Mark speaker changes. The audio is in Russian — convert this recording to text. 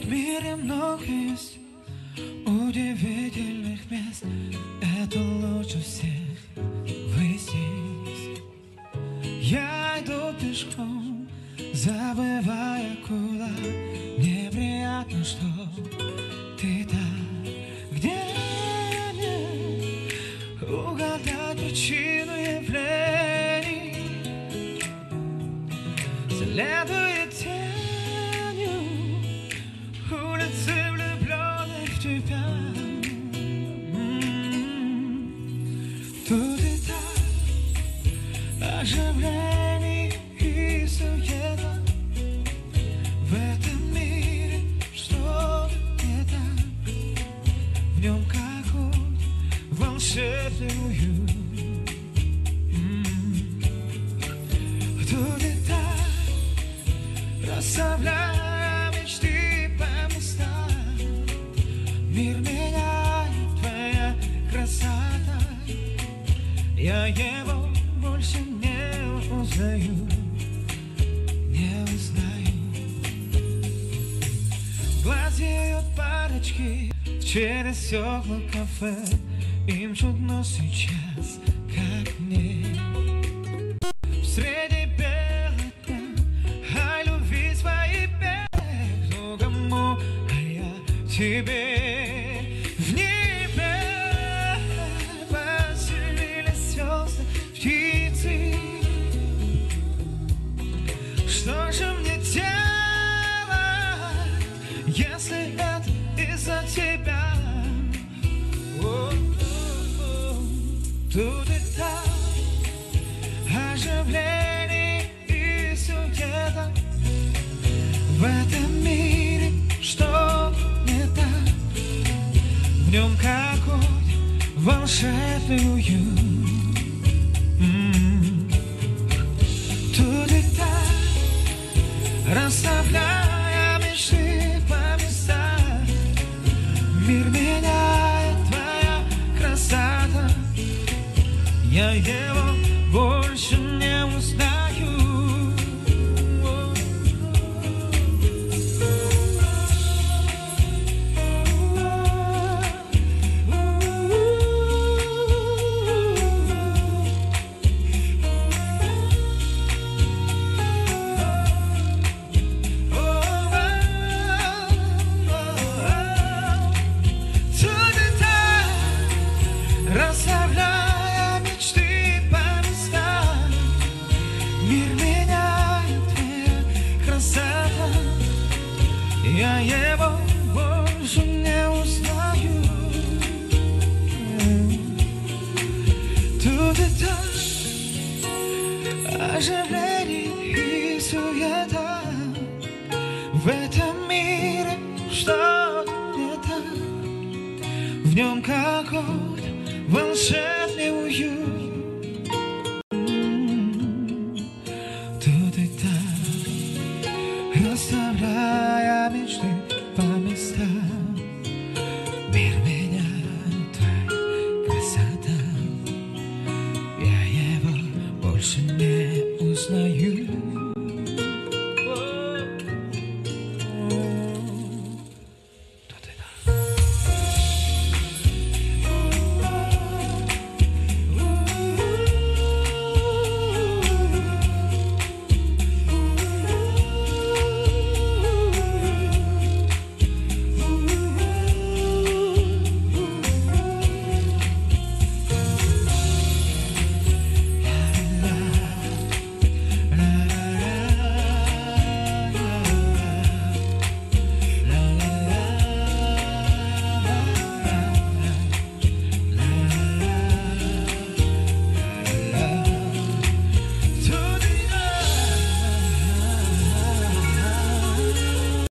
Speaker 1: мире много есть удивительных мест. Это лучше всех вы здесь. Я иду пешком, забывая куда. Мне приятно, что ты там, где мне угадать причину явлений. Следуя тенью улицы, влюбленных в тебя. Тут и там оживление и суета. В этом мире что-то не так. В нем какой-то волшебный уют. Тут и там расставляя мечты по местам. Мир меняет твоя красота. Я его больше не узнаю. Не узнаю. Глазеют парочки через стекла кафе. Им чудно сейчас, как мне. Среди белых дня о любви своей петь. Ну кому, а я тебе. В небе поселились звезды, птицы. Что же мне делать, если это из-за тебя? Тут и там оживление и суета. В этом мире что не так. В нем какой-то волшебный уют. Тут и там расставляя мечты по местам. Мир меняет твоя красота. Я его больше не узнаю. Расставляя мечты по местам. Мир меняет твоя красота. Я его больше не узнаю. Тут и там оживление и суета. В этом мире что-то не так. В нем какой-то волшебный уют.